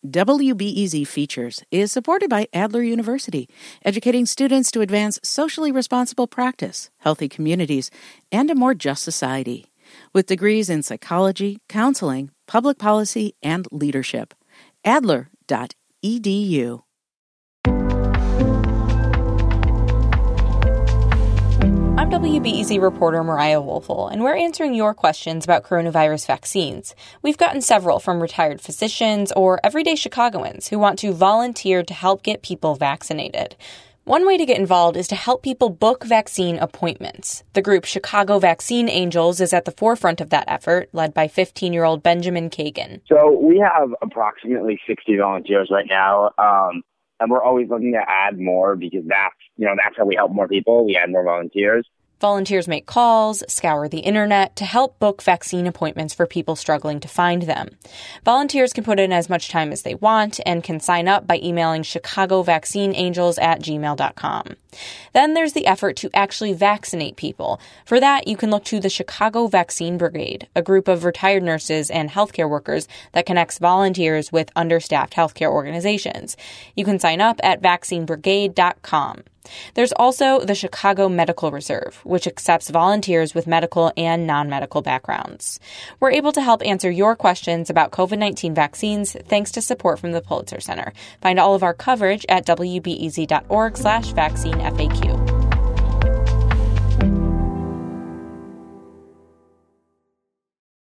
WBEZ Features is supported by Adler University, educating students to advance socially responsible practice, healthy communities, and a more just society. With degrees in psychology, counseling, public policy, and leadership. Adler.edu. I'm WBEZ reporter Mariah Woelfel, and we're answering your questions about coronavirus vaccines. We've gotten several from retired physicians or everyday Chicagoans who want to volunteer to help get people vaccinated. One way to get involved is to help people book vaccine appointments. The group Chicago Vaccine Angels is at the forefront of that effort, led by 15-year-old Benjamin Kagan. So we have approximately 60 volunteers right now, and we're always looking to add more because that's how we help more people. We add more volunteers. Volunteers make calls, scour the internet to help book vaccine appointments for people struggling to find them. Volunteers can put in as much time as they want and can sign up by emailing chicagovaccineangels@gmail.com. Then there's the effort to actually vaccinate people. For that, you can look to the Chicago Vaccine Brigade, a group of retired nurses and healthcare workers that connects volunteers with understaffed healthcare organizations. You can sign up at vaccinebrigade.com. There's also the Chicago Medical Reserve, which accepts volunteers with medical and non-medical backgrounds. We're able to help answer your questions about COVID-19 vaccines thanks to support from the Pulitzer Center. Find all of our coverage at wbez.org/vaccinefaq.